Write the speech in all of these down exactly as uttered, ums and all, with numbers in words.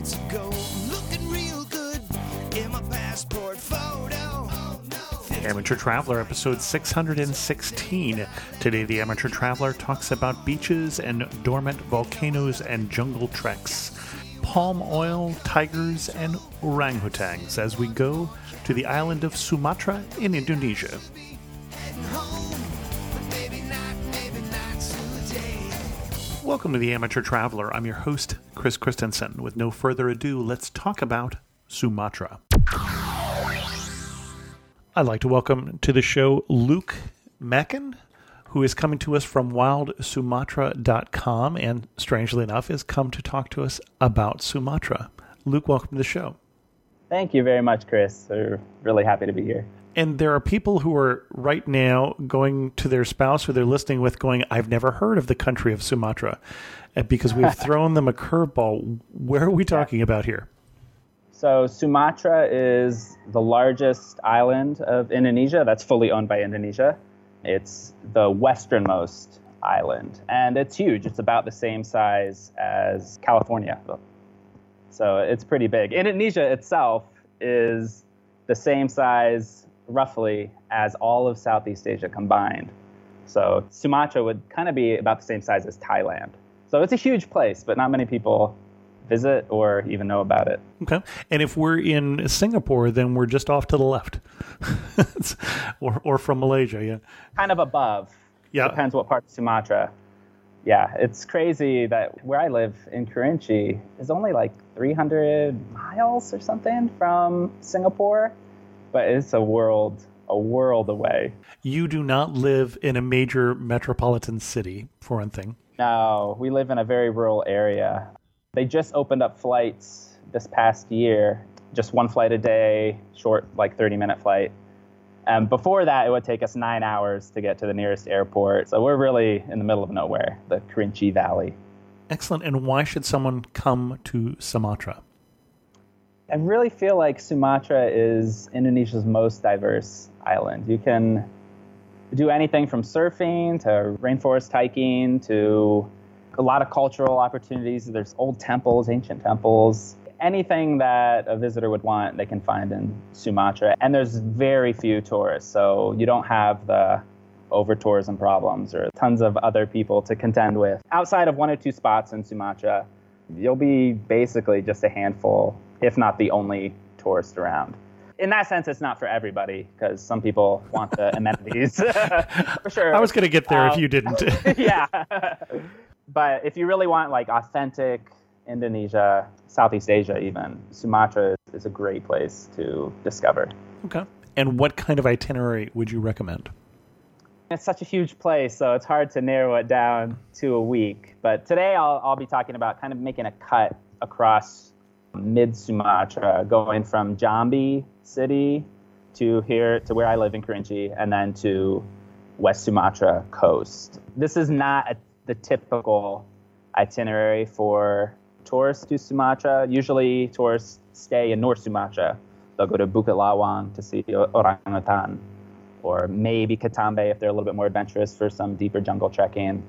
minutes ago. Looking real good in my passport photo. Oh, no. Amateur Traveler, episode six hundred sixteen. Today, the Amateur Traveler talks about beaches and dormant volcanoes and jungle treks, palm oil, tigers, and orangutans as we go to the island of Sumatra in Indonesia. Welcome to the Amateur Traveler. I'm your host, Chris Christensen. With no further ado, let's talk about Sumatra. I'd like to welcome to the show Luke Mecken, who is coming to us from wild sumatra dot com and, strangely enough, has come to talk to us about Sumatra. Luke, welcome to the show. Thank you very much, Chris. We're really happy to be here. And there are people who are right now going to their spouse who they're listening with going, I've never heard of the country of Sumatra, because we've thrown them a curveball. Where are we talking yeah. about here? So Sumatra is the largest island of Indonesia that's fully owned by Indonesia. It's the westernmost island, and it's huge. It's about the same size as California. So it's pretty big. Indonesia itself is the same size, roughly, as all of Southeast Asia combined. So Sumatra would kind of be about the same size as Thailand. So it's a huge place, but not many people visit or even know about it. Okay. And if we're in Singapore, then we're just off to the left. or or from Malaysia, yeah. Kind of above. Yeah. Depends what part of Sumatra. Yeah, it's crazy that where I live in Kerinci is only like three hundred miles or something from Singapore, but it's a world, a world away. You do not live in a major metropolitan city, for one thing. No, we live in a very rural area. They just opened up flights this past year, just one flight a day, short, like thirty-minute flight. And before that, it would take us nine hours to get to the nearest airport. So we're really in the middle of nowhere, the Kerinci Valley. Excellent. And why should someone come to Sumatra? I really feel like Sumatra is Indonesia's most diverse island. You can do anything from surfing to rainforest hiking to a lot of cultural opportunities. There's old temples, ancient temples. Anything that a visitor would want, they can find in Sumatra. And there's very few tourists, so you don't have the over-tourism problems or tons of other people to contend with. Outside of one or two spots in Sumatra, you'll be basically just a handful, if not the only tourist around. In that sense, it's not for everybody, because some people want the amenities. For sure. I was going to get there um, if you didn't. Yeah. But if you really want like authentic Indonesia, Southeast Asia even, Sumatra is a great place to discover. Okay. And what kind of itinerary would you recommend? It's such a huge place, so it's hard to narrow it down to a week. But today I'll, I'll be talking about kind of making a cut across mid-Sumatra, going from Jambi city to here, to where I live in Kerinci, and then to West Sumatra coast. This is not a, the typical itinerary for tourists to Sumatra. Usually tourists stay in North Sumatra. They'll go to Bukit Lawang to see orangutan, or maybe Katambe if they're a little bit more adventurous for some deeper jungle trekking,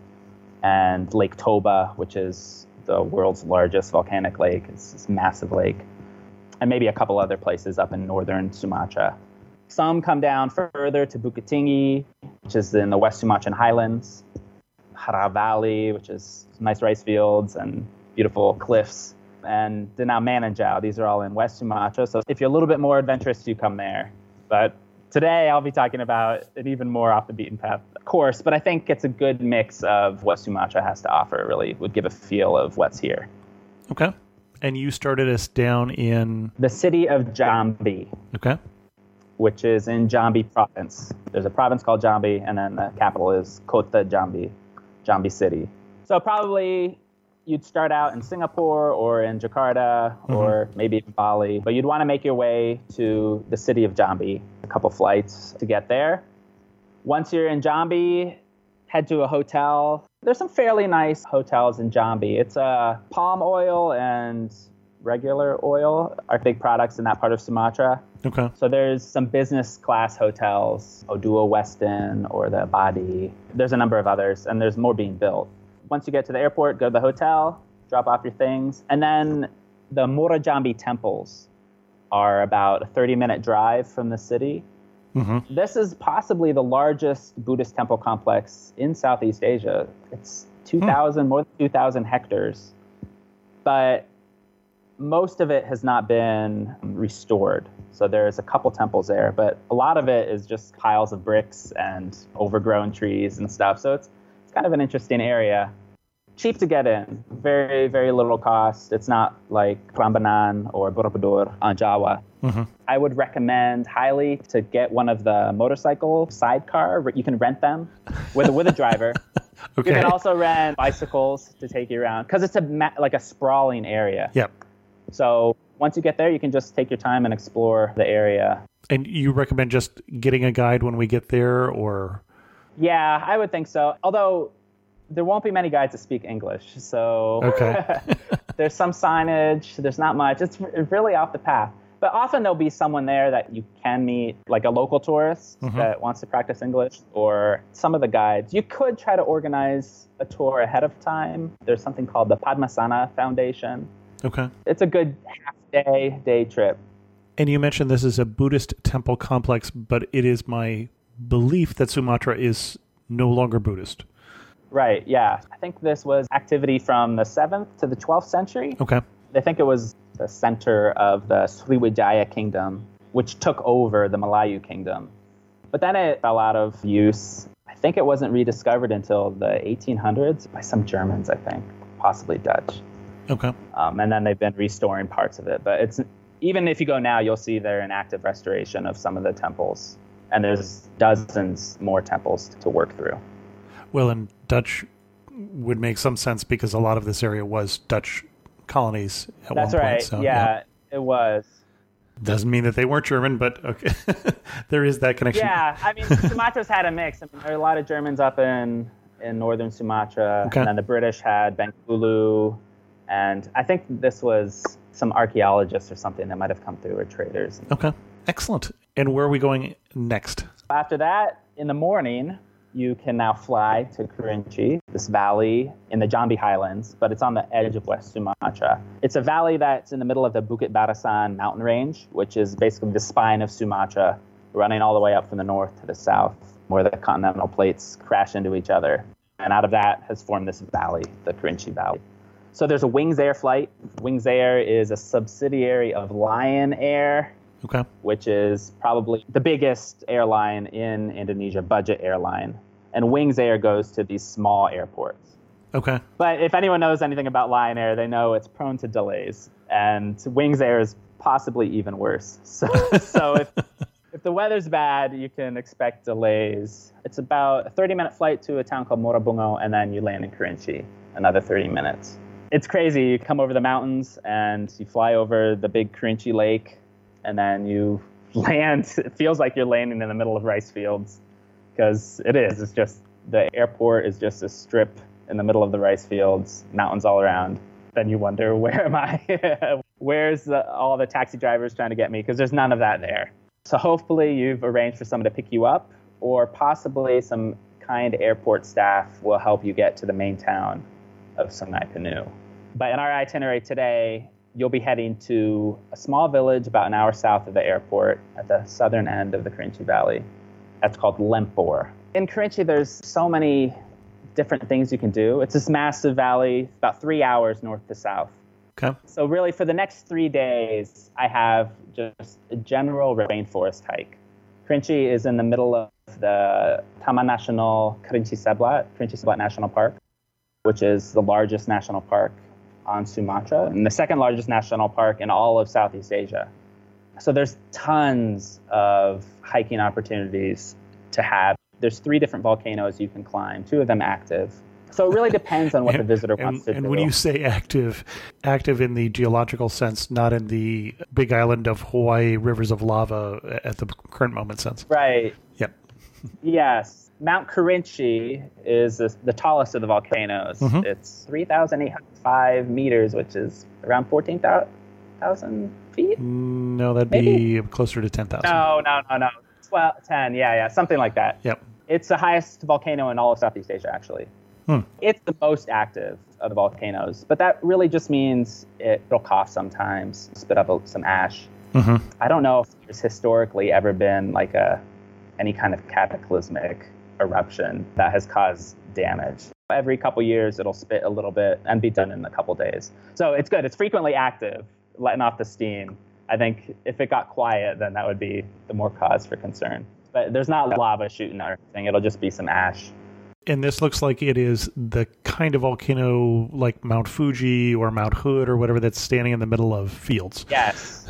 and Lake Toba, which is the world's largest volcanic lake. It's this massive lake, and maybe a couple other places up in northern Sumatra. Some come down further to Bukit Tinggi, which is in the West Sumatran highlands, Hara Valley, which is nice rice fields and beautiful cliffs, and Danau Mananjau. These are all in West Sumatra. So if you're a little bit more adventurous, you come there. But today I'll be talking about an even more off the beaten path course, but I think it's a good mix of what Sumatra has to offer. It really would give a feel of what's here. Okay. And you started us down in the city of Jambi. Okay. Which is in Jambi province. There's a province called Jambi, and then the capital is Kota Jambi, Jambi city. So probably you'd start out in Singapore or in Jakarta, mm-hmm. or maybe in Bali, but you'd want to make your way to the city of Jambi, a couple flights to get there. Once you're in Jambi, head to a hotel. There's some fairly nice hotels in Jambi. It's uh, palm oil and regular oil are big products in that part of Sumatra. Okay. So there's some business class hotels, Odua Westin or the Abadi. There's a number of others, and there's more being built. Once you get to the airport, go to the hotel, drop off your things, and then The Muarajambi temples are about a thirty-minute drive from the city. Mm-hmm. This is possibly the largest Buddhist temple complex in Southeast Asia. It's two thousand, hmm. more than two thousand hectares. But most of it has not been restored. So there's a couple temples there, but a lot of it is just piles of bricks and overgrown trees and stuff. So it's, it's kind of an interesting area. Cheap to get in, very, very little cost. It's not like Prambanan or Borobudur on Jawa. Mm-hmm. I would recommend highly to get one of the motorcycle sidecar. You can rent them with, with a driver. Okay. You can also rent bicycles to take you around because it's a ma- like a sprawling area. Yep. So once you get there, you can just take your time and explore the area. And you recommend just getting a guide when we get there, or? Yeah, I would think so. Although there won't be many guides that speak English. So okay. There's some signage. There's not much. It's really off the path. But often there'll be someone there that you can meet, like a local tourist mm-hmm. that wants to practice English, or some of the guides. You could try to organize a tour ahead of time. There's something called the Padmasana Foundation. Okay. It's a good half-day, day trip. And you mentioned this is a Buddhist temple complex, but it is my belief that Sumatra is no longer Buddhist. Right, yeah. I think this was activity from the seventh to the twelfth century. Okay. I think it was the center of the Sriwijaya kingdom, which took over the Malayu kingdom. But then it fell out of use. I think it wasn't rediscovered until the eighteen hundreds by some Germans, I think, possibly Dutch. Okay. Um, and then they've been restoring parts of it. But it's even if you go now, you'll see they're in active restoration of some of the temples. And there's dozens more temples to work through. Well, and Dutch would make some sense because a lot of this area was Dutch colonies at That's one right. point. So, yeah, yeah, it was. Doesn't mean that they weren't German, but okay. There is that connection. Yeah, I mean, Sumatra's had a mix. I mean, there are a lot of Germans up in, in northern Sumatra, okay. and then the British had Bengkulu, and I think this was some archaeologists or something that might have come through, or traders. Okay, excellent. And where are we going next? After that, in the morning, you can now fly to Kerinci, this valley in the Jambi Highlands, but it's on the edge of West Sumatra. It's a valley that's in the middle of the Bukit Barisan mountain range, which is basically the spine of Sumatra, running all the way up from the north to the south, where the continental plates crash into each other. And out of that has formed this valley, the Kerinci Valley. So there's a Wings Air flight. Wings Air is a subsidiary of Lion Air, okay. which is probably the biggest airline in Indonesia, budget airline. And Wings Air goes to these small airports. Okay. But if anyone knows anything about Lion Air, they know it's prone to delays. And Wings Air is possibly even worse. So, so if, if the weather's bad, you can expect delays. It's about a thirty-minute flight to a town called Morabungo, and then you land in Kerinci, another thirty minutes. It's crazy. You come over the mountains, and you fly over the big Kerinci Lake, and then you land. It feels like you're landing in the middle of rice fields, because it is. It's just, the airport is just a strip in the middle of the rice fields, mountains all around. Then you wonder, where am I? Where's the, all the taxi drivers trying to get me? Because there's none of that there. So hopefully you've arranged for someone to pick you up, or possibly some kind airport staff will help you get to the main town of Sungai Penuh. But in our itinerary today, you'll be heading to a small village about an hour south of the airport at the southern end of the Kerinci Valley. That's called Lempor. In Kerinci, there's so many different things you can do. It's this massive valley, about three hours north to south. Okay. So really, for the next three days, I have just a general rainforest hike. Kerinci is in the middle of the Taman Nasional Kerinci Seblat, Kerinci Seblat National Park, which is the largest national park on Sumatra, and the second largest national park in all of Southeast Asia. So there's tons of hiking opportunities to have. There's three different volcanoes you can climb, two of them active. So it really depends on what the visitor and, wants to and do. when you say active, active in the geological sense, not in the big island of Hawaii rivers of lava at the current moment sense. Right. Yep. Yes. Mount Kerinci is the, the tallest of the volcanoes. Mm-hmm. It's three thousand eight hundred five meters, which is around fourteen thousand feet? No, that'd Maybe? be closer to ten thousand. No, no, no, no. twelve, ten, yeah, yeah, something like that. Yep. It's the highest volcano in all of Southeast Asia, actually. Hmm. It's the most active of the volcanoes, but that really just means it'll cough sometimes, spit up some ash. Mm-hmm. I don't know if there's historically ever been like a any kind of cataclysmic eruption that has caused damage. Every couple years, it'll spit a little bit and be done in a couple days. So it's good. It's frequently active, letting off the steam. I think if it got quiet, then that would be the more cause for concern. But there's not lava shooting or anything. It'll just be some ash. And this looks like it is the kind of volcano like Mount Fuji or Mount Hood or whatever that's standing in the middle of fields. Yes.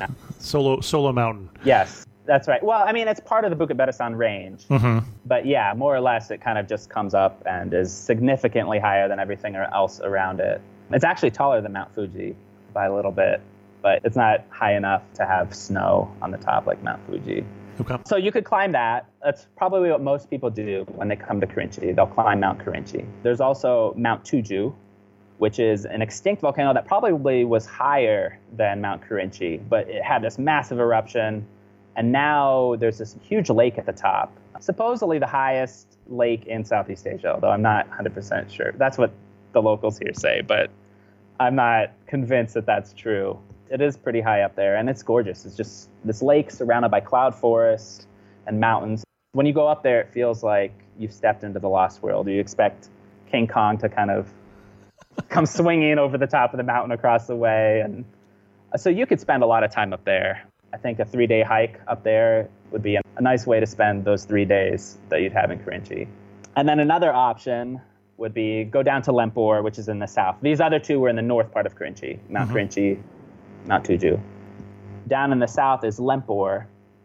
Solo Solo Mountain. Yes, that's right. Well, I mean, it's part of the Bukit Barisan range. Mm-hmm. But yeah, more or less, it kind of just comes up and is significantly higher than everything else around it. It's actually taller than Mount Fuji by a little bit, but it's not high enough to have snow on the top like Mount Fuji. Okay. So you could climb that. That's probably what most people do when they come to Kerinci. They'll climb Mount Kerinci. There's also Mount Tuju, which is an extinct volcano that probably was higher than Mount Kerinci, but it had this massive eruption, and now there's this huge lake at the top. Supposedly the highest lake in Southeast Asia, although I'm not one hundred percent sure. That's what the locals here say, but I'm not convinced that that's true. It is pretty high up there, and it's gorgeous. It's just this lake surrounded by cloud forest and mountains. When you go up there, it feels like you've stepped into the Lost World. You expect King Kong to kind of come swinging over the top of the mountain across the way. And so you could spend a lot of time up there. I think a three-day hike up there would be a nice way to spend those three days that you'd have in Kerinci. And then another option would be go down to Lempor, which is in the south. These other two were in the north part of Kerinci, Mount mm-hmm. Kerinci, Mount Tuju. Down in the south is Lempor,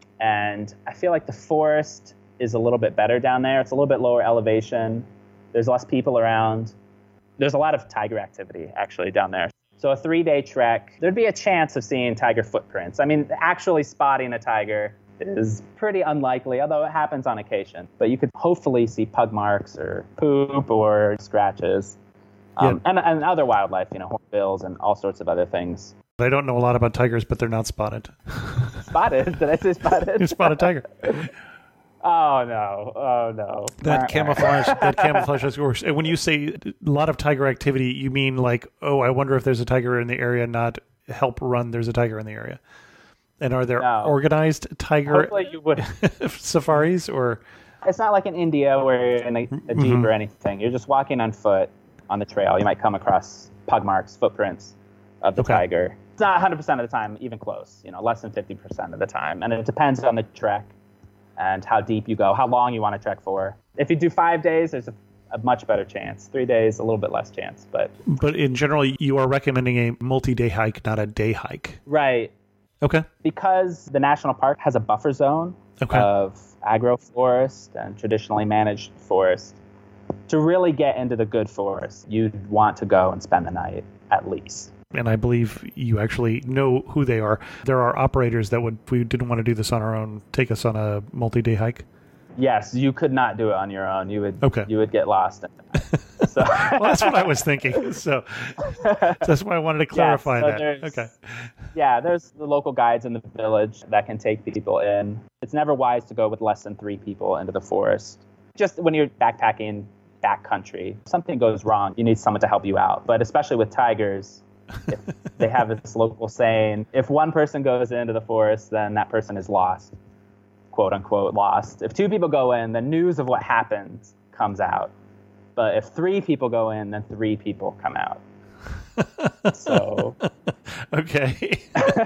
and I feel like the forest is a little bit better down there. It's a little bit lower elevation. There's less people around. There's a lot of tiger activity, actually, down there. So a three-day trek, there'd be a chance of seeing tiger footprints. I mean, actually spotting a tiger is pretty unlikely, although it happens on occasion. But you could hopefully see pug marks or poop or scratches. Um, yeah. and, and other wildlife, you know, hornbills and all sorts of other things. I don't know a lot about tigers, but they're not spotted. Spotted? Did I say spotted? You spotted tiger. Oh, no. Oh, no. That camouflage, that camouflage is worse. And when you say a lot of tiger activity, you mean like, oh, I wonder if there's a tiger in the area, not help run there's a tiger in the area. And are there no. organized tiger Hopefully you would. safaris? Or it's not like in India where you're in a, a jeep mm-hmm. or anything. You're just walking on foot on the trail. You might come across pug marks, footprints of the okay. tiger. It's not one hundred percent of the time, even close, you know, less than fifty percent of the time. And it depends on the trek and how deep you go, how long you want to trek for. If you do five days, there's a, a much better chance. Three days, a little bit less chance. But but in general, you are recommending a multi-day hike, not a day hike. Right. Okay. Because the national park has a buffer zone okay. of agroforest and traditionally managed forest. To really get into the good forest, you'd want to go and spend the night at least. And I believe you actually know who they are. There are operators that would, if we didn't want to do this on our own, take us on a multi-day hike. Yes, you could not do it on your own. You would okay. you would get lost. So. Well, that's what I was thinking. So that's why I wanted to clarify yeah, so that. Okay. Yeah, there's the local guides in the village that can take people in. It's never wise to go with less than three people into the forest. Just when you're backpacking backcountry, if something goes wrong, you need someone to help you out. But especially with tigers, if they have this local saying, if one person goes into the forest, then that person is lost, quote unquote lost. If two people go in, the news of what happens comes out. But if three people go in, then three people come out. So, okay.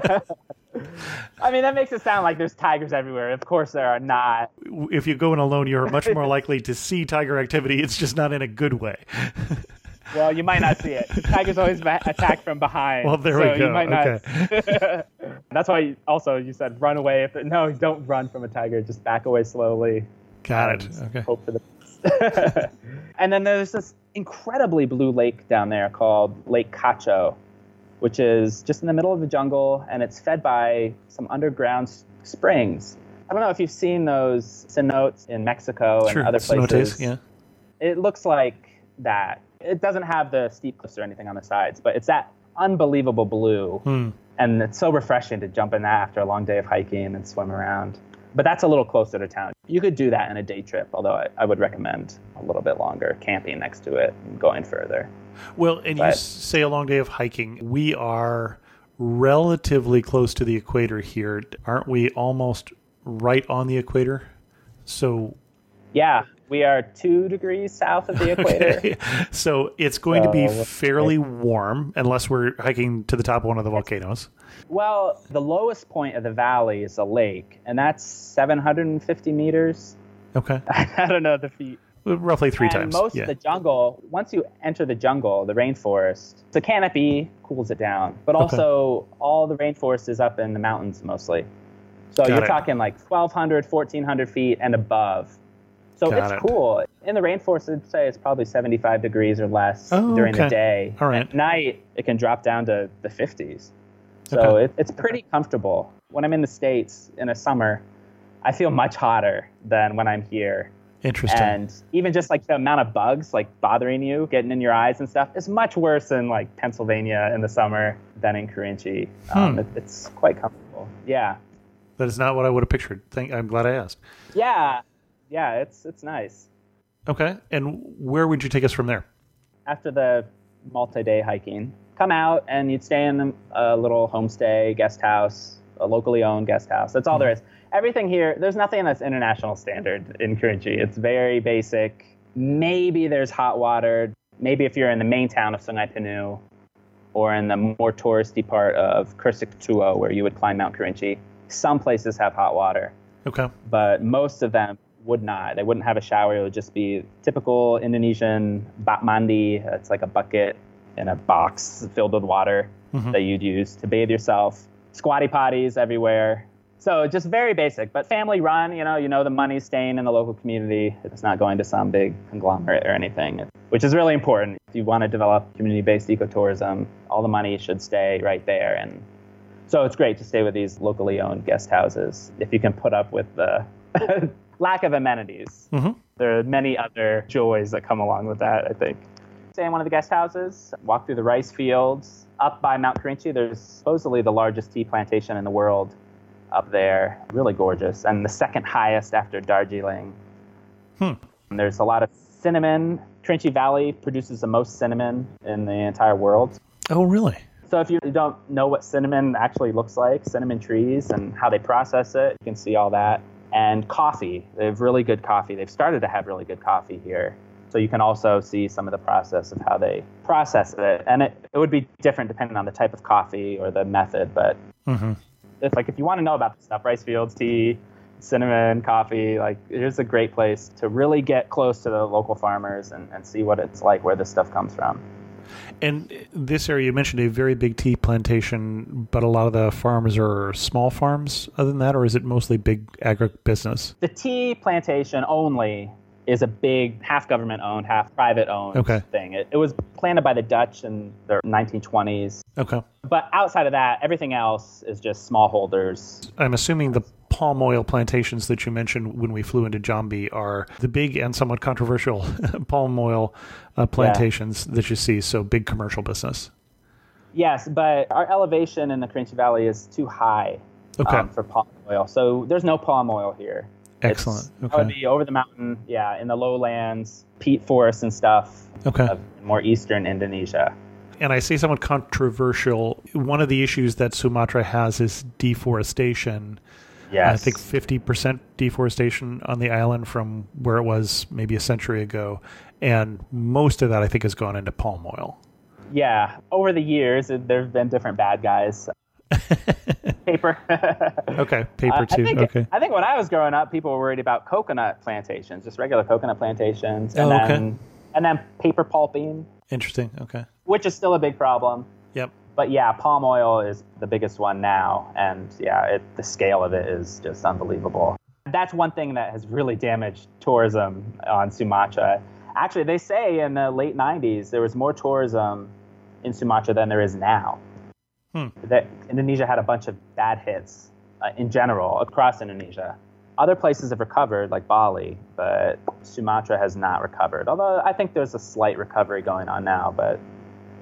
I mean, that makes it sound like there's tigers everywhere. Of course there are not. If you go in alone, you're much more likely to see tiger activity. It's just not in a good way. Well, you might not see it. Tigers always attack from behind. Well, there so we go. You might okay. Not. That's why also you said run away. If it, no, don't run from a tiger. Just back away slowly. Got it. Okay. Hope for the best. And then there's this incredibly blue lake down there called Lake Cacho, which is just in the middle of the jungle, and it's fed by some underground springs. I don't know if you've seen those cenotes in Mexico and sure. other places. Cenotes, yeah. It looks like that. It doesn't have the steep cliffs or anything on the sides, but it's that unbelievable blue. Hmm. And it's so refreshing to jump in that after a long day of hiking and swim around. But that's a little closer to town. You could do that in a day trip, although I, I would recommend a little bit longer, camping next to it and going further. Well, and but, you say a long day of hiking. We are relatively close to the equator here. Aren't we almost right on the equator? So, yeah, we are two degrees south of the equator. Okay. So it's going so, to be fairly warm unless we're hiking to the top of one of the volcanoes. Well, the lowest point of the valley is a lake, and that's seven hundred fifty meters. Okay. I don't know the feet. Roughly three and times. Most yeah. of the jungle, once you enter the jungle, the rainforest, the canopy cools it down. But also, okay. all the rainforest is up in the mountains mostly. So Got you're it. talking like twelve hundred, fourteen hundred feet and above. So Got it's it. cool. In the rainforest, I'd say it's probably seventy-five degrees or less oh, during okay. the day. All right. At night, it can drop down to the fifties. So okay. it, it's pretty comfortable. When I'm in the States in the summer, I feel much hotter than when I'm here. Interesting. And even just like the amount of bugs like bothering you, getting in your eyes and stuff, is much worse in like Pennsylvania in the summer than in Kerinci. Um, hmm. it, it's quite comfortable. Yeah. That is not what I would have pictured. Thank, I'm glad I asked. Yeah. Yeah, it's it's nice. Okay. And where would you take us from there? After the multi-day hiking, come out and you'd stay in a little homestay, guest house, a locally owned guest house. That's all mm-hmm. there is. Everything here, there's nothing that's international standard in Kerinci. It's very basic. Maybe there's hot water. Maybe if you're in the main town of Sungai Penuh or in the more touristy part of Kursiktuo, where you would climb Mount Kerinci, some places have hot water. Okay. But most of them would not. They wouldn't have a shower. It would just be typical Indonesian bak mandi. It's like a bucket in a box filled with water mm-hmm. that you'd use to bathe yourself. Squatty potties everywhere. So just very basic, but family run, you know, you know the money's staying in the local community. It's not going to some big conglomerate or anything, which is really important. If you want to develop community-based ecotourism, all the money should stay right there. And so it's great to stay with these locally owned guest houses if you can put up with the lack of amenities. Mm-hmm. There are many other joys that come along with that, I think. Stay in one of the guest houses, walk through the rice fields. Up by Mount Kerinci, there's supposedly the largest tea plantation in the world up there. Really gorgeous. And the second highest after Darjeeling. Hmm. And there's a lot of cinnamon. Kerinci Valley produces the most cinnamon in the entire world. Oh, really? So if you don't know what cinnamon actually looks like, cinnamon trees and how they process it, you can see all that. And coffee. They have really good coffee. They've started to have really good coffee here. So you can also see some of the process of how they process it. And it, it would be different depending on the type of coffee or the method. But mm-hmm. if like if you want to know about this stuff, rice fields, tea, cinnamon, coffee, like here's a great place to really get close to the local farmers and, and see what it's like, where this stuff comes from. And this area, you mentioned a very big tea plantation, but a lot of the farms are small farms other than that, or is it mostly big agribusiness? The tea plantation only is a big half government owned, half private owned okay. thing. It, it was planted by the Dutch in the nineteen twenties. Okay. But outside of that, everything else is just smallholders. I'm assuming the palm oil plantations that you mentioned when we flew into Jambi are the big and somewhat controversial palm oil uh, plantations yeah. that you see, so big commercial business. Yes, but our elevation in the Kerinci Valley is too high okay. um, for palm oil. So there's no palm oil here. Excellent. It's, okay. That would be over the mountain, yeah, in the lowlands, peat forests and stuff. Okay. Of more eastern Indonesia. And I say somewhat controversial. One of the issues that Sumatra has is deforestation. Yes. I think fifty percent deforestation on the island from where it was maybe a century ago. And most of that, I think, has gone into palm oil. Yeah. Over the years, there have been different bad guys. Paper. Okay, paper too. Uh, I think, okay. I think when I was growing up, people were worried about coconut plantations, just regular coconut plantations, and oh, then okay. and then paper pulping. Interesting. Okay. Which is still a big problem. Yep. But yeah, palm oil is the biggest one now, and yeah, it, the scale of it is just unbelievable. That's one thing that has really damaged tourism on Sumatra. Actually, they say in the late nineties there was more tourism in Sumatra than there is now. Hmm. That Indonesia had a bunch of bad hits uh, in general across Indonesia. Other places have recovered, like Bali, but Sumatra has not recovered. Although I think there's a slight recovery going on now, but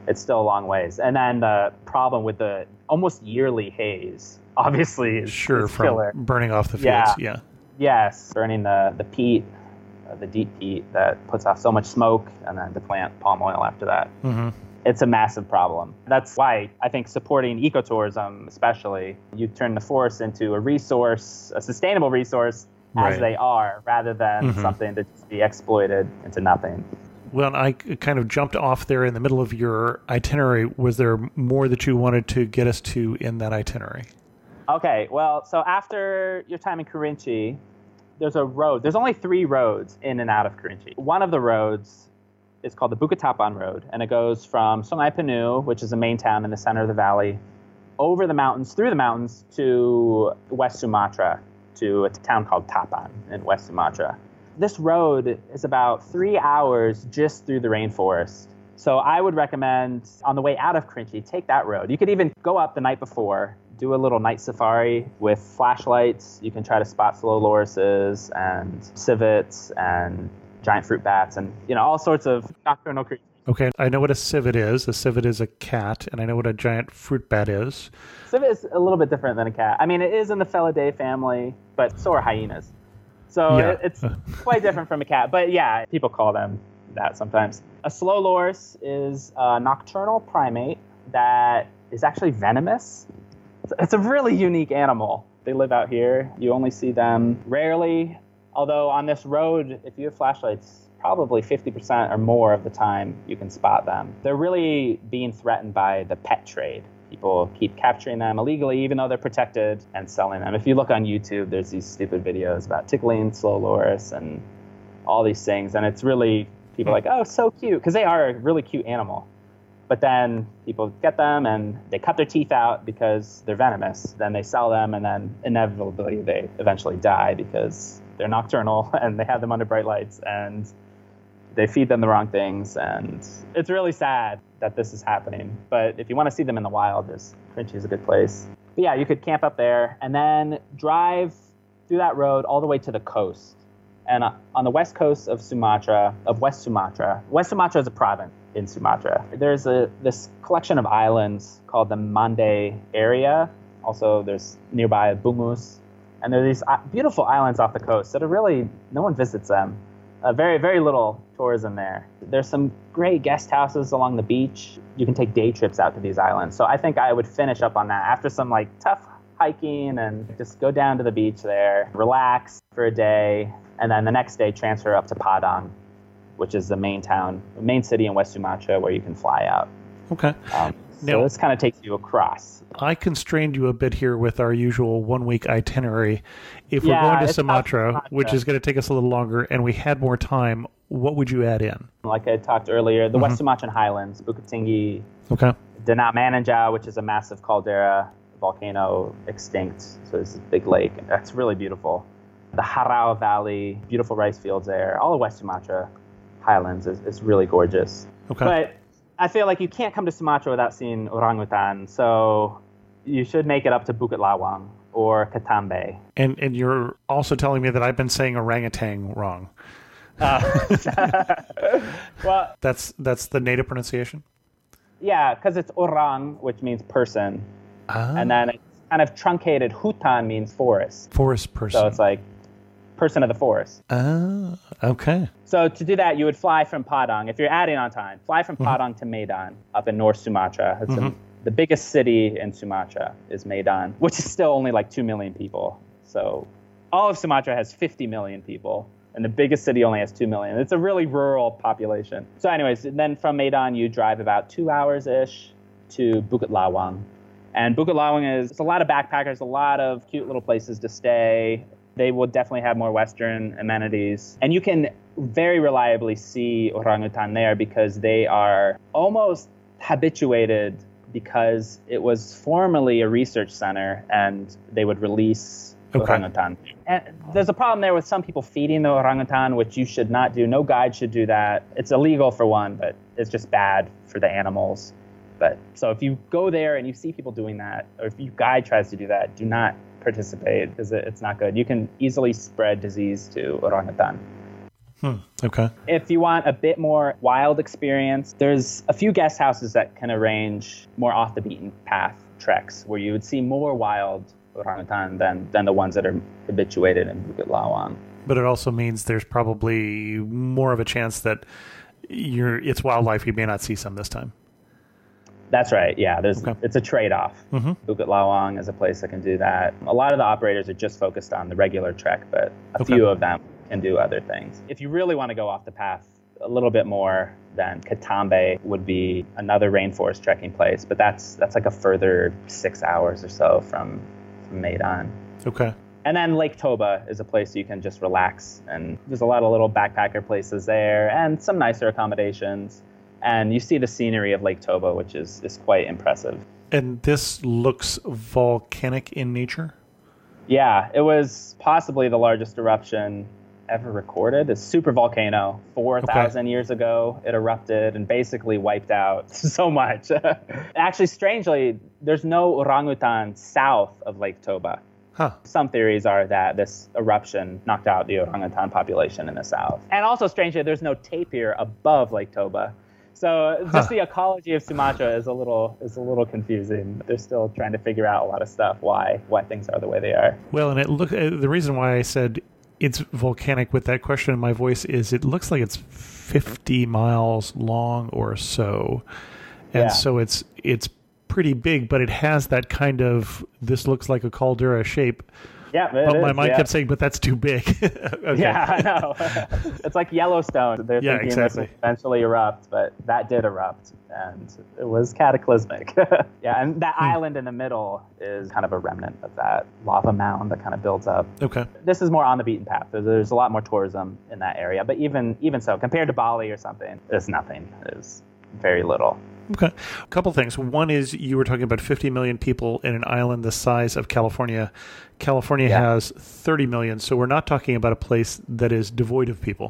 it's still a long ways. And then the problem with the almost yearly haze, obviously, is, Sure, is from killer. burning off the Yeah. fields. Yeah. Yes, burning the, the peat, uh, the deep peat that puts off so much smoke, and then to plant palm oil after that. Mm-hmm. It's a massive problem. That's why I think supporting ecotourism, especially, you turn the forest into a resource, a sustainable resource, Right. as they are, rather than Mhm. something to just be exploited into nothing. Well, I kind of jumped off there in the middle of your itinerary. Was there more that you wanted to get us to in that itinerary? Okay, well, so after your time in Kerinci, there's a road. There's only three roads in and out of Kerinci. One of the roads is called the Buketapan Road, and it goes from Sungai Penuh, which is a main town in the center of the valley, over the mountains, through the mountains, to West Sumatra, to a town called Tapan in West Sumatra. This road is about three hours just through the rainforest. So I would recommend, on the way out of Kerinci, take that road. You could even go up the night before, do a little night safari with flashlights. You can try to spot slow lorises and civets and giant fruit bats and, you know, all sorts of nocturnal creatures. Okay, I know what a civet is. A civet is a cat, and I know what a giant fruit bat is. Civet is a little bit different than a cat. I mean, it is in the Felidae family, but so are hyenas. So Yeah. it, it's quite different from a cat. But yeah, people call them that sometimes. A slow loris is a nocturnal primate that is actually venomous. It's a really unique animal. They live out here. You only see them rarely. Although on this road, if you have flashlights, probably fifty percent or more of the time you can spot them. They're really being threatened by the pet trade. People keep capturing them illegally, even though they're protected, and selling them. If you look on YouTube, there's these stupid videos about tickling slow loris and all these things. And it's really, people are like, oh, so cute, because they are a really cute animal. But then people get them and they cut their teeth out because they're venomous. Then they sell them, and then inevitably they eventually die because they're nocturnal and they have them under bright lights and they feed them the wrong things. And it's really sad that this is happening. But if you want to see them in the wild, there's Kerinci is a good place. But yeah, you could camp up there and then drive through that road all the way to the coast. And uh, on the west coast of Sumatra, of West Sumatra, West Sumatra is a province in Sumatra. There's a this collection of islands called the Mande area. Also, there's nearby Bungus. And there are these uh, beautiful islands off the coast that are really, no one visits them. Uh, very, very little tourism there. There's some great guest houses along the beach. You can take day trips out to these islands. So I think I would finish up on that after some like tough hiking and just go down to the beach there, relax for a day, and then the next day transfer up to Padang, which is the main town, main city in West Sumatra where you can fly out. Okay. Um, so Now- this kind of takes you across. I constrained you a bit here with our usual one-week itinerary. If Yeah, we're going to it's Sumatra, tough. which is going to take us a little longer, and we had more time, what would you add in? Like I talked earlier, the West Sumatran highlands, Bukit Tinggi, Okay. Danau Mananjau, which is a massive caldera volcano, extinct. So it's a big lake. That's really beautiful. The Harau Valley, beautiful rice fields there. All of West Sumatra highlands is, is really gorgeous. Okay. But I feel like you can't come to Sumatra without seeing orangutan. So you should make it up to Bukit Lawang or Katambe. And and you're also telling me that I've been saying orangutan wrong. Well, That's that's the native pronunciation? yeah, because it's orang, which means person. Ah, And then it's kind of truncated. Hutan means forest. forest person. So it's like person of the forest. Ah, okay. So to do that, you would fly from Padang. If you're adding on time, fly from Padang to Medan up in North Sumatra. It's in- the biggest city in Sumatra is Medan, which is still only like two million people. So all of Sumatra has fifty million people, and the biggest city only has two million. It's a really rural population. So anyways, then from Medan, you drive about two hours-ish to Bukit Lawang. And Bukit Lawang is it's a lot of backpackers, a lot of cute little places to stay. They will definitely have more Western amenities. And you can very reliably see orangutan there because they are almost habituated because it was formerly a research center and they would release Okay. orangutan. And there's a problem there with some people feeding the orangutan, which you should not do. No guide should do that. It's illegal for one, but it's just bad for the animals. But so if you go there and you see people doing that, or if your guide tries to do that, do not participate because it's not good. You can easily spread disease to orangutan. Hmm. Okay. If you want a bit more wild experience, there's a few guest houses that can arrange more off the beaten path treks where you would see more wild orangutan than, than the ones that are habituated in Bukit Lawang. But it also means there's probably more of a chance that you're it's wildlife. You may not see some this time. That's right. Yeah, there's Okay. it's a trade-off. Mm-hmm. Bukit Lawang is a place that can do that. A lot of the operators are just focused on the regular trek, but a Okay. few of them can do other things. If you really want to go off the path a little bit more, then Katambe would be another rainforest trekking place, but that's that's like a further six hours or so from, from Maidan. Okay. And then Lake Toba is a place you can just relax, and there's a lot of little backpacker places there and some nicer accommodations. And you see the scenery of Lake Toba, which is, is quite impressive. And this looks volcanic in nature? Yeah, it was possibly the largest eruption ever recorded. It's a super volcano. four thousand Okay. years ago, it erupted and basically wiped out so much. Actually, strangely, there's no orangutan south of Lake Toba. Huh. Some theories are that this eruption knocked out the orangutan population in the south. And also, strangely, there's no tapir above Lake Toba. So just Huh. the ecology of Sumatra is a little is a little confusing. They're still trying to figure out a lot of stuff, why why things are the way they are. Well, and it look uh, the reason why I said it's volcanic with that question in my voice is it looks like it's fifty miles long or so. And Yeah. so it's it's pretty big, but it has that kind of this looks like a caldera shape. Yeah, it But my is, mind yeah. kept saying, but that's too big. Okay. Yeah, I know. It's like Yellowstone. They're Yeah, thinking exactly. this will eventually erupt, but that did erupt, and it was cataclysmic. Yeah, and that Hmm. island in the middle is kind of a remnant of that lava mound that kind of builds up. Okay. This is more on the beaten path. There's, there's a lot more tourism in that area, but even even so, compared to Bali or something, it's nothing. It's very little. Okay. A couple things. One is you were talking about fifty million people in an island the size of California. California Yeah. has thirty million, so we're not talking about a place that is devoid of people.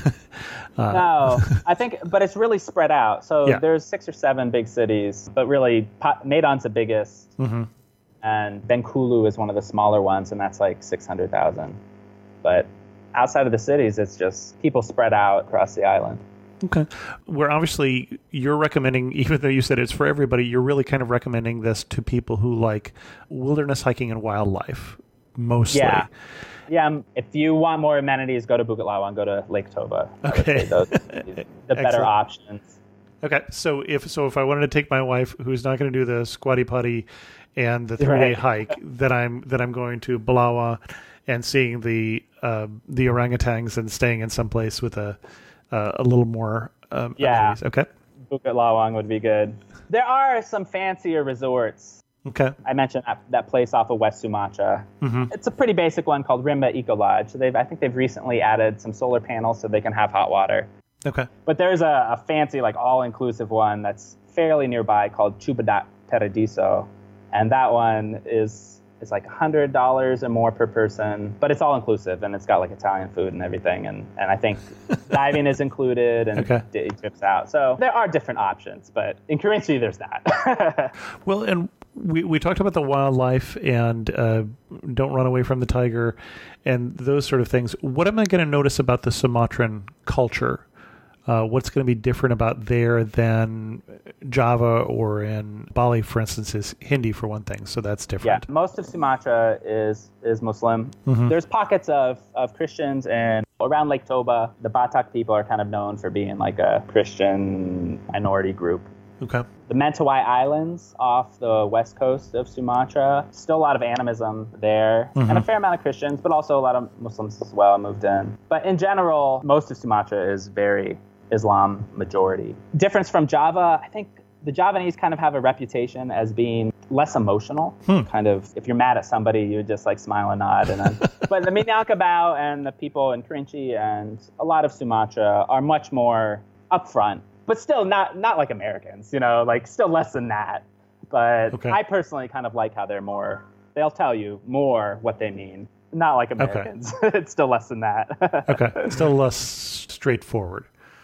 uh, No, I think, but it's really spread out. So Yeah. there's six or seven big cities, but really, Pa- Maidan's the biggest, mhm. and Bengkulu is one of the smaller ones, and that's like six hundred thousand. But outside of the cities, it's just people spread out across the island. Okay. We're obviously, you're recommending, even though you said it's for everybody, you're really kind of recommending this to people who like wilderness hiking and wildlife, mostly. Yeah. Yeah, um, if you want more amenities, go to Bukit Lawang, go to Lake Toba. I would Okay. say those are the better Excellent. options. Okay, so if so, if I wanted to take my wife, who's not going to do the squatty potty and the three day Right. hike, that I'm that I'm going to Balawa and seeing the uh, the orangutans and staying in some place with a uh, a little more um, Yeah. amenities. Okay, Bukit Lawang would be good. There are some fancier resorts. okay, I mentioned that, that place off of West Sumatra. hmm It's a pretty basic one called Rimba Eco Lodge. So they've, I think they've recently added some solar panels so they can have hot water. okay, But there's a, a fancy, like all-inclusive one that's fairly nearby called Chubadat Paradiso, and that one is is like one hundred dollars or more per person, but it's all-inclusive, and it's got like Italian food and everything, and, and I think diving is included and Okay. day trips out. So there are different options, but in Kerinci there's that. Well, and we we talked about the wildlife and uh, don't run away from the tiger and those sort of things. What am I going to notice about the Sumatran culture? Uh, what's going to be different about there than Java or in Bali, for instance, is Hindi for one thing. So that's Yeah, different. most of Sumatra is is Muslim. Mhm. There's pockets of, of Christians, and around Lake Toba, the Batak people are kind of known for being like a Christian minority group. Okay. The Mentawai Islands off the west coast of Sumatra, still a lot of animism there, Mhm. and a fair amount of Christians, but also a lot of Muslims as well moved in. But in general, most of Sumatra is very Islam majority. Difference from Java, I think the Javanese kind of have a reputation as being less emotional. Hmm. Kind of, if you're mad at somebody, you just like smile and nod. And then, but the Minangkabau and the people in Kerinci and a lot of Sumatra are much more upfront, but still not not like Americans, you know, like still less than that. But Okay. I personally kind of like how they're more, they'll tell you more what they mean. Not like Americans. It's still less than that. Okay. Still less straightforward.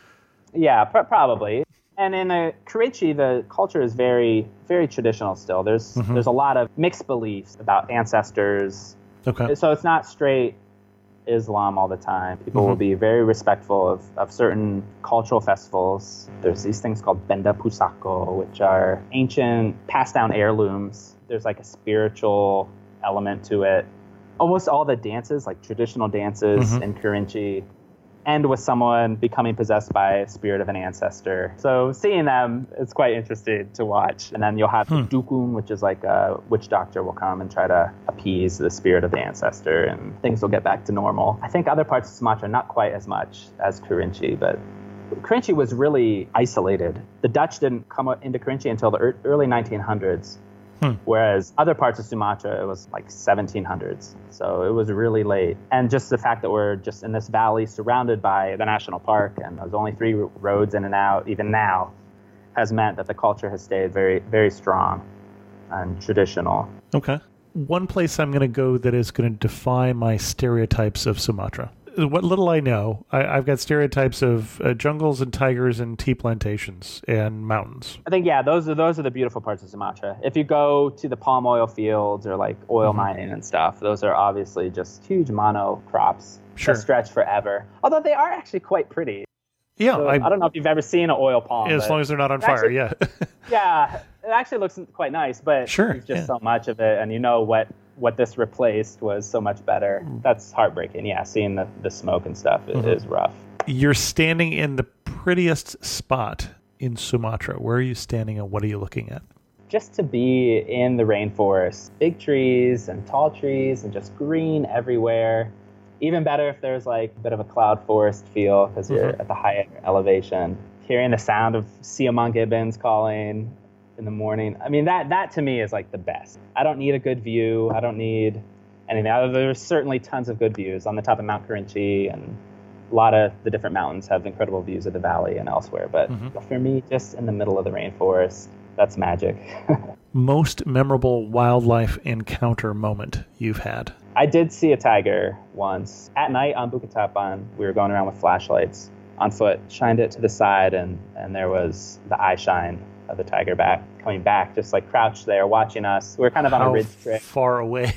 Yeah, pr- probably. And in uh, Kerinci, the culture is very, very traditional still. There's Mhm. there's a lot of mixed beliefs about ancestors. Okay. So it's not straight Islam all the time. People Mhm. will be very respectful of, of certain cultural festivals. There's these things called Benda Pusako, which are ancient passed down heirlooms. There's like a spiritual element to it. Almost all the dances, like traditional dances Mhm. in Kerinci, end with someone becoming possessed by a spirit of an ancestor. So seeing them is quite interesting to watch. And then you'll have Hmm. the dukun, which is like a witch doctor will come and try to appease the spirit of the ancestor, and things will get back to normal. I think other parts of Sumatra, not quite as much as Kerinci, but Kerinci was really isolated. The Dutch didn't come into Kerinci until the ear- early nineteen hundreds. Hmm. Whereas other parts of Sumatra, it was like seventeen hundreds. So it was really late. And just the fact that we're just in this valley surrounded by the national park, and there's only three roads in and out, even now, has meant that the culture has stayed very, very strong and traditional. Okay. One place I'm going to go that is going to defy my stereotypes of Sumatra. What little I know, I, I've got stereotypes of uh, jungles and tigers and tea plantations and mountains. I think, yeah, those are those are the beautiful parts of Sumatra. If you go to the palm oil fields or like oil Mhm. mining and stuff, those are obviously just huge mono crops Sure. that stretch forever. Although they are actually quite pretty. Yeah, So, I, I don't know if you've ever seen an oil palm. as but long as they're not on actually- fire, yeah. yeah, it actually looks quite nice, but Sure, there's just yeah. so much of it, and you know what what this replaced was so much better. Mm. That's heartbreaking. Yeah, seeing the, the smoke and stuff is, Mhm. is rough. You're standing in the prettiest spot in Sumatra. Where are you standing and what are you looking at? Just to be in the rainforest, big trees and tall trees and just green everywhere. Even better if there's like a bit of a cloud forest feel because you're Mhm. at the higher elevation. Hearing the sound of Siamang gibbons calling in the morning. I mean, that that to me is like the best. I don't need a good view. I don't need anything. Other- There's certainly tons of good views on the top of Mount Kerinci, and a lot of the different mountains have incredible views of the valley and elsewhere. But Mhm. for me, just in the middle of the rainforest, that's magic. Most memorable wildlife encounter moment you've had? I did see a tiger once. At night on Bukatapan, we were going around with flashlights on foot, shined it to the side, and, and there was the eye shine of the tiger back coming back, just like crouched there watching us. We were kind of on How a ridge trail. far away?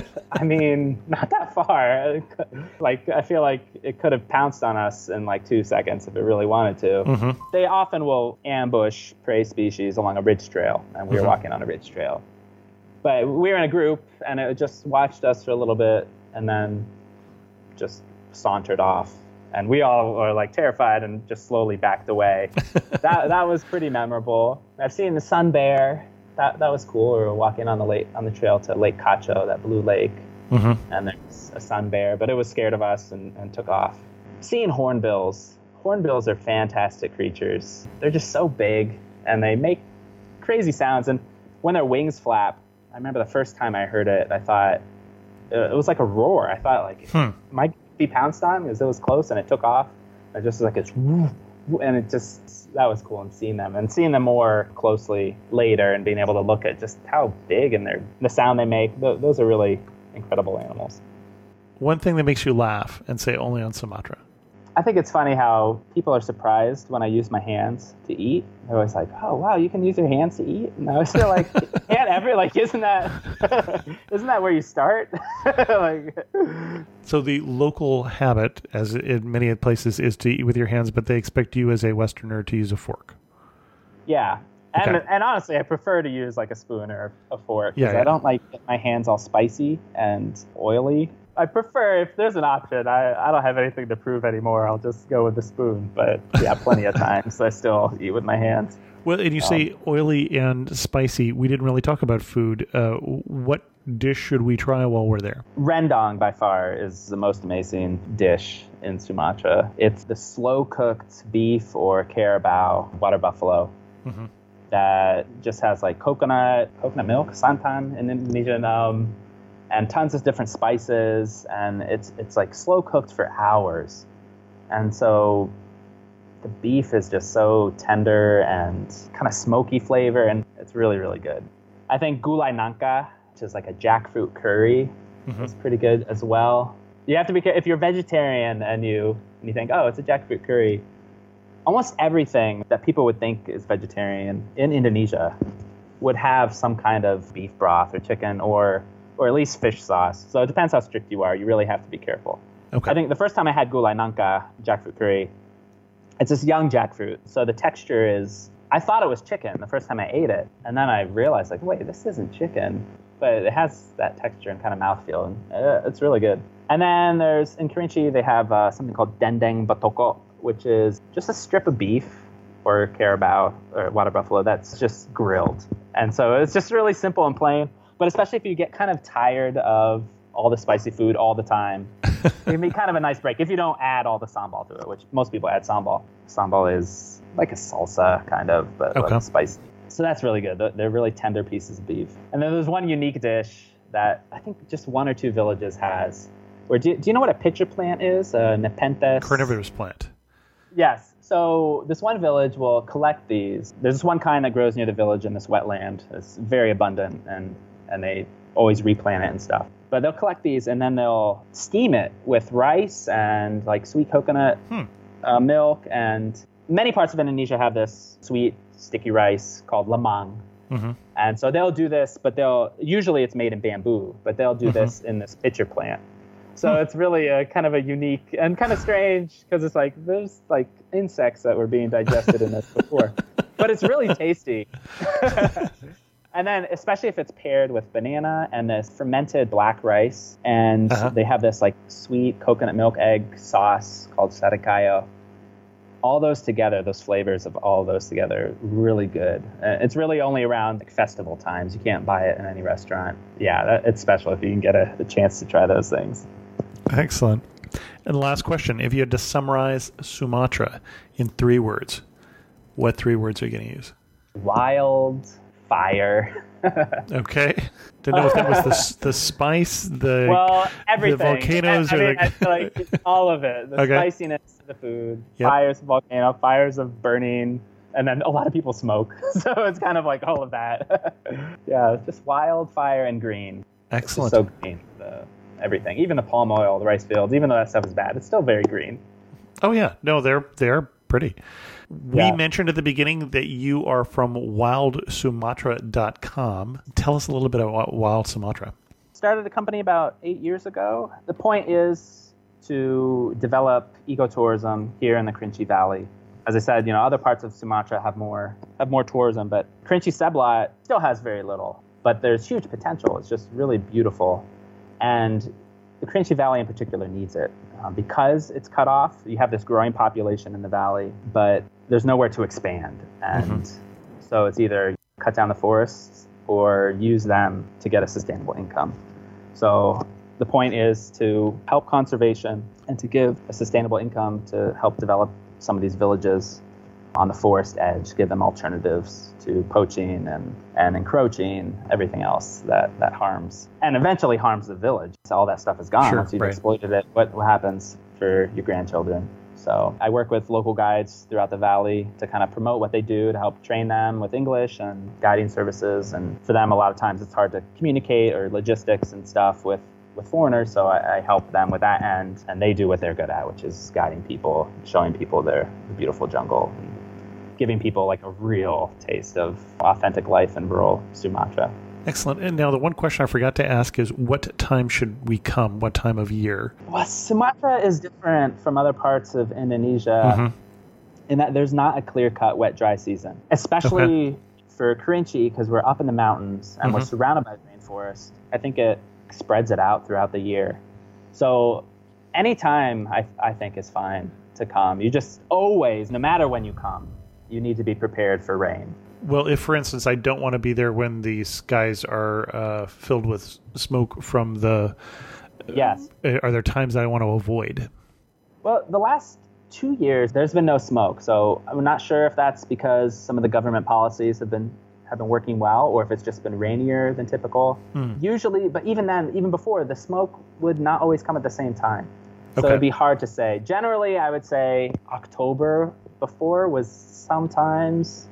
I mean, not that far. Like, I feel like it could have pounced on us in like two seconds if it really wanted to. Mhm. They often will ambush prey species along a ridge trail, and we were Mhm. walking on a ridge trail. But we were in a group, and it just watched us for a little bit, and then just sauntered off. And we all were like terrified and just slowly backed away. that that was pretty memorable. I've seen the sun bear. That that was cool. We were walking on the lake on the trail to Lake Cacho, that blue lake, Mhm. and there's a sun bear, but it was scared of us and, and took off. Seeing hornbills. Hornbills are fantastic creatures. They're just so big, and they make crazy sounds. And when their wings flap, I remember the first time I heard it, I thought it was like a roar. I thought like Hmm. might be pounced on because it was close and it took off. It just was like this, woof, woof, and it just that was cool. And seeing them and seeing them more closely later and being able to look at just how big and their the sound they make. Th- those are really incredible animals. One thing that makes you laugh and say only on Sumatra. I think it's funny how people are surprised when I use my hands to eat. They're always like, "Oh, wow, you can use your hands to eat." And I always feel like, "Can't ever like, isn't that isn't that where you start?" like, So the local habit, as in many places, is to eat with your hands, but they expect you as a Westerner to use a fork. yeah. And, Okay. and honestly, I prefer to use like a spoon or a fork because Yeah, yeah. I don't like get my hands all spicy and oily. I prefer if there's an option. I, I don't have anything to prove anymore. I'll just go with the spoon. But yeah, plenty of times I still eat with my hands. Well, and you say oily and spicy. We didn't really talk about food. Uh, what dish should we try while we're there? Rendang by far is the most amazing dish in Sumatra. It's the slow cooked beef or carabao, water buffalo, Mm-hmm. that just has like coconut, coconut milk, santan in Indonesian, um, and tons of different spices, and it's it's like slow cooked for hours, and so the beef is just so tender and kind of smoky flavor, and it's really really good. I think gulai nangka, which is like a jackfruit curry, Mhm. is pretty good as well. You have to be careful if you're vegetarian and you and you think, oh, it's a jackfruit curry. Almost everything that people would think is vegetarian in Indonesia would have some kind of beef broth or chicken or or at least fish sauce. So it depends how strict you are. You really have to be careful. Okay. I think the first time I had gulai nangka, jackfruit curry, it's this young jackfruit. So the texture is, I thought it was chicken the first time I ate it. And then I realized, like, wait, this isn't chicken. But it has that texture and kind of mouthfeel, and uh, it's really good. And then there's, in Kerinci, they have uh, something called dendeng batoko, which is just a strip of beef or carabao or water buffalo that's just grilled. And so it's just really simple and plain. But especially if you get kind of tired of all the spicy food all the time, it can be kind of a nice break if you don't add all the sambal to it, which most people add sambal. Sambal is like a salsa kind of, but Okay. like spicy. So that's really good. They're- They're really tender pieces of beef. And then there's one unique dish that I think just one or two villages has. Where do you, do you know what a pitcher plant is? A nepenthes? Carnivorous plant. Yes. So this one village will collect these. There's this one kind that grows near the village in this wetland. It's very abundant, and, and they always replant it and stuff. But they'll collect these, and then they'll steam it with rice and like sweet coconut Hmm. uh, milk. And many parts of Indonesia have this sweet, sticky rice called lemang. Mm-hmm. And so they'll do this, but they'll usually it's made in bamboo, but they'll do Mhm. this in this pitcher plant. So it's really a kind of a unique and kind of strange because it's like there's like insects that were being digested in this before, but it's really tasty. And then especially if it's paired with banana and this fermented black rice, and Uh-huh. they have this like sweet coconut milk egg sauce called sarikayo. All those together, those flavors of all those together, really good. Uh, it's really only around like festival times. You can't buy it in any restaurant. Yeah, that, it's special if you can get a, a chance to try those things. Excellent. And last question. If you had to summarize Sumatra in three words, what three words are you going to use? Wild fire. Okay. Didn't know if that was the s- the spice, the Well, everything. the volcanoes, I, I or mean, the I feel like it's all of it. The Okay. spiciness of the food, Yep. fires of volcano, fires of burning, and then a lot of people smoke. So it's kind of like all of that. Yeah, it's just wild fire and green. It's excellent. just so green. The, everything, even the palm oil, the rice fields, even though that stuff is bad, it's still very green. Oh yeah, no, they're they're pretty. We Yeah. mentioned at the beginning that you are from wild sumatra dot com. Tell us a little bit about Wild Sumatra. Started the company about eight years ago. The point is to develop ecotourism here in the Kerinci Valley. As I said, you know, other parts of Sumatra have more have more tourism, but Kerinci Seblat still has very little. But there's huge potential. It's just really beautiful, and the Kerinci Valley in particular needs it. Um, because it's cut off, you have this growing population in the valley, but there's nowhere to expand. And so it's either cut down the forests or use them to get a sustainable income. So the point is to help conservation and to give a sustainable income to help develop some of these villages on the forest edge, give them alternatives to poaching and, and encroaching, everything else that, that harms and eventually harms the village. So all that stuff is gone. Sure, Once you've right. exploited it, what, what happens for your grandchildren? So I work with local guides throughout the valley to kind of promote what they do to help train them with English and guiding services. And for them, a lot of times it's hard to communicate or logistics and stuff with, with foreigners. So I, I help them with that end, and they do what they're good at, which is guiding people, showing people their the beautiful jungle, and giving people like a real taste of authentic life in rural Sumatra. Excellent. And now the one question I forgot to ask is, what time should we come? What time of year? Well, Sumatra is different from other parts of Indonesia Mhm. in that there's not a clear-cut wet dry season, especially for Kerinci because we're up in the mountains and we're Mhm. surrounded by rainforest. I think it spreads it out throughout the year. So anytime I, I think is fine to come. You just always, no matter when you come, you need to be prepared for rain. Well, if, for instance, I don't want to be there when the skies are uh, filled with smoke from the... Yes. Uh, are there times that I want to avoid? Well, the last two years, there's been no smoke. So I'm not sure if that's because some of the government policies have been have been working well, or if it's just been rainier than typical. Hmm. Usually, but even then, even before, the smoke would not always come at the same time. So Okay. it'd be hard to say. Generally, I would say October before was sometimes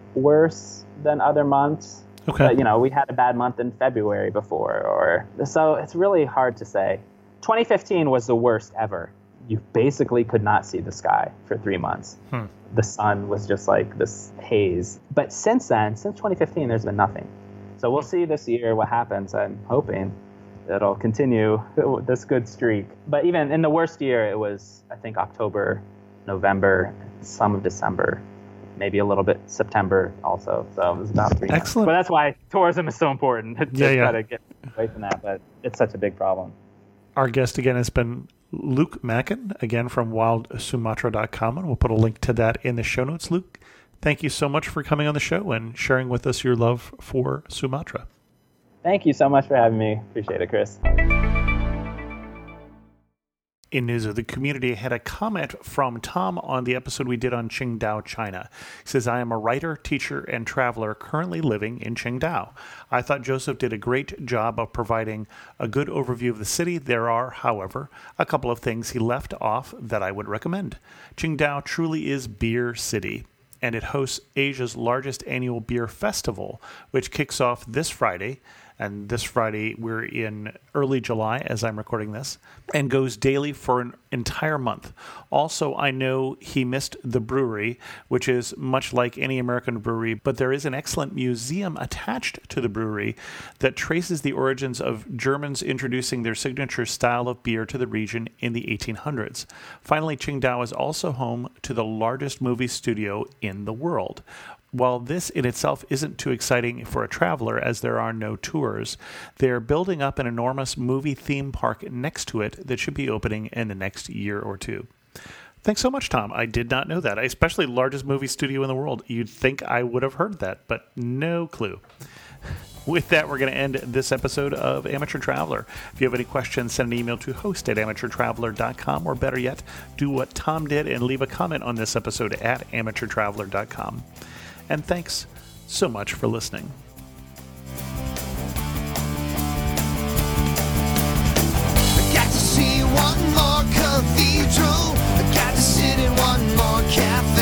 worse than other months. Okay. But, you know, we had a bad month in February before, or so it's really hard to say. twenty fifteen was the worst ever. You basically could not see the sky for three months. Hmm. The sun was just like this haze. But since then, since twenty fifteen, there's been nothing. So we'll see this year what happens. I'm hoping it'll continue this good streak. But even in the worst year, it was, I think, October, November, some of December, maybe a little bit September also. So it was about three months. Excellent. But that's why tourism is so important to Yeah, yeah. try to get away from that. But it's such a big problem. Our guest again has been Luke Mackin, again from wild sumatra dot com, and we'll put a link to that in the show notes. Luke, thank you so much for coming on the show and sharing with us your love for Sumatra. Thank you so much for having me. Appreciate it, Chris. In news of the community, I had a comment from Tom on the episode we did on Qingdao, China. He says, I am a writer, teacher, and traveler currently living in Qingdao. I thought Joseph did a great job of providing a good overview of the city. There are, however, a couple of things he left off that I would recommend. Qingdao truly is Beer City, and it hosts Asia's largest annual beer festival, which kicks off this Friday. And this Friday, we're in early July as I'm recording this, and goes daily for an entire month. Also, I know he missed the brewery, which is much like any American brewery, but there is an excellent museum attached to the brewery that traces the origins of Germans introducing their signature style of beer to the region in the eighteen hundreds. Finally, Qingdao is also home to the largest movie studio in the world. While this in itself isn't too exciting for a traveler as there are no tours, they're building up an enormous movie theme park next to it that should be opening in the next year or two. Thanks so much, Tom. I did not know that, especially largest movie studio in the world. You'd think I would have heard that, but no clue. With that, we're going to end this episode of Amateur Traveler. If you have any questions, send an email to host at amateur traveler dot com, or better yet, do what Tom did and leave a comment on this episode at amateur traveler dot com. And thanks so much for listening. I got to see one more cathedral. I got to sit in one more cafe.